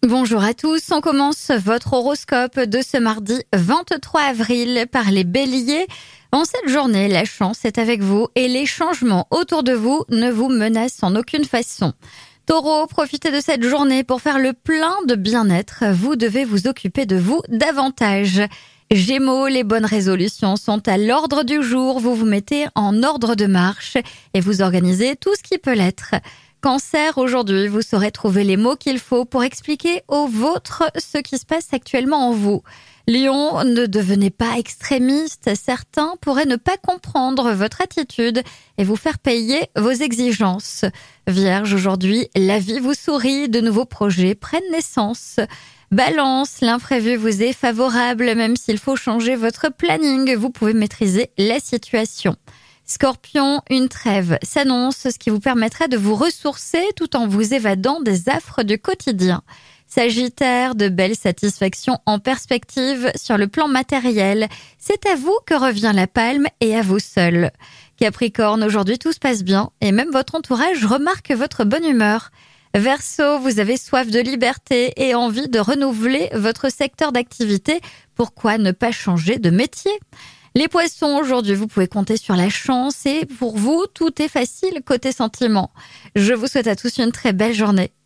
Bonjour à tous, on commence votre horoscope de ce mardi 23 avril par les béliers. En cette journée, la chance est avec vous et les changements autour de vous ne vous menacent en aucune façon. Taureau, profitez de cette journée pour faire le plein de bien-être. Vous devez vous occuper de vous davantage. Gémeaux, les bonnes résolutions sont à l'ordre du jour. Vous vous mettez en ordre de marche et vous organisez tout ce qui peut l'être. Cancer, aujourd'hui, vous saurez trouver les mots qu'il faut pour expliquer aux vôtres ce qui se passe actuellement en vous. Lion, ne devenez pas extrémiste. Certains pourraient ne pas comprendre votre attitude et vous faire payer vos exigences. Vierge, aujourd'hui, la vie vous sourit. De nouveaux projets prennent naissance. Balance, l'imprévu vous est favorable. Même s'il faut changer votre planning, vous pouvez maîtriser la situation. Scorpion, une trêve s'annonce, ce qui vous permettra de vous ressourcer tout en vous évadant des affres du quotidien. Sagittaire, de belles satisfactions en perspective sur le plan matériel. C'est à vous que revient la palme et à vous seul. Capricorne, aujourd'hui tout se passe bien et même votre entourage remarque votre bonne humeur. Verseau, vous avez soif de liberté et envie de renouveler votre secteur d'activité. Pourquoi ne pas changer de métier ? Les poissons, aujourd'hui, vous pouvez compter sur la chance et pour vous, tout est facile côté sentiments. Je vous souhaite à tous une très belle journée.